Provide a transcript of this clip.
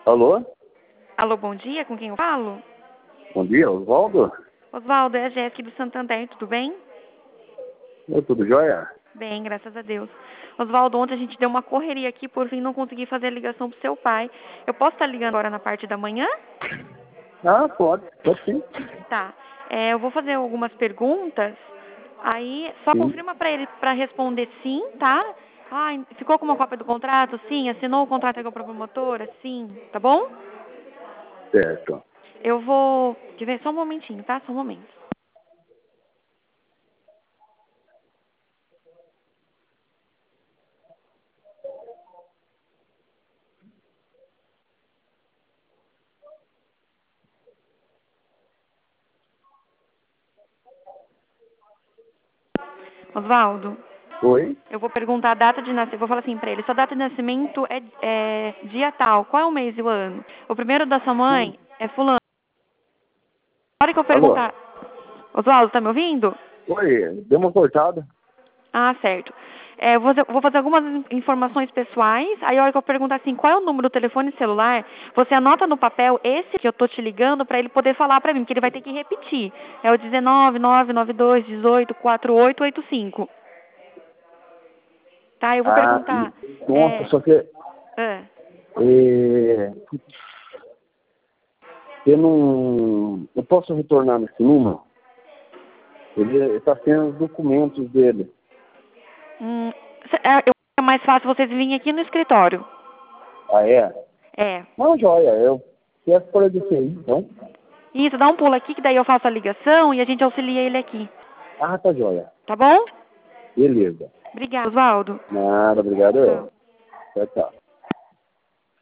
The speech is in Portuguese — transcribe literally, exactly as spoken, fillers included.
Alô? Alô, bom dia, com quem eu falo? Bom dia, Oswaldo? Oswaldo, é a Jéssica do Santander, tudo bem? Oi, tudo jóia? Bem, graças a Deus. Oswaldo, ontem a gente deu uma correria aqui, por fim não consegui fazer a ligação pro seu pai. Eu posso estar ligando agora na parte da manhã? Ah, pode, pode sim. Tá. É, eu vou fazer algumas perguntas, aí só Sim, confirma pra ele para responder sim, tá? Ah, ficou com uma cópia do contrato? Sim. Assinou o contrato com a promotora? Sim. Tá bom? certo. Eu vou... Quer ver? Só um momentinho, tá? Só um momento. Oswaldo, Oi? eu vou perguntar a data de nascimento. Vou falar assim pra ele: sua data de nascimento é, é dia tal. Qual é o mês e o ano? O primeiro da sua Sim. mãe é fulano. Na hora que eu Alô? perguntar... Oswaldo, tá me ouvindo? Oi, deu uma cortada? Ah, certo. É, eu vou fazer, vou fazer algumas in- informações pessoais. Aí, a hora que eu perguntar assim, qual é o número do telefone celular, você anota no papel esse que eu tô te ligando pra ele poder falar pra mim, porque ele vai ter que repetir. É o dezenove, nove nove dois, dezoito, quarenta e oito, oitenta e cinco. Tá? Eu vou Ah, perguntar. nossa, É, só que é, é, eu não... Eu posso retornar nesse número? Ele está tendo os documentos dele. hum, cê- é, eu- é mais fácil vocês virem aqui no escritório. Ah, é? É. Não, joia, eu peço para ele aí, então. Isso, dá um pulo aqui que daí eu faço a ligação e a gente auxilia ele aqui. Ah, tá joia. Tá bom? Beleza. Obrigada, Oswaldo. Nada, obrigado Tchau. eu. Tchau, tchau.